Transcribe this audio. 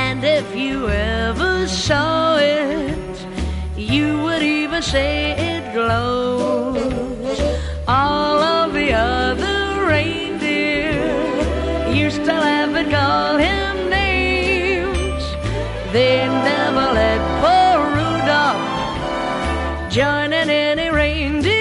And if you ever saw it, you would even say it glows. All of the other reindeer used to laugh and call him names. They never let poor Rudolph join in any reindeer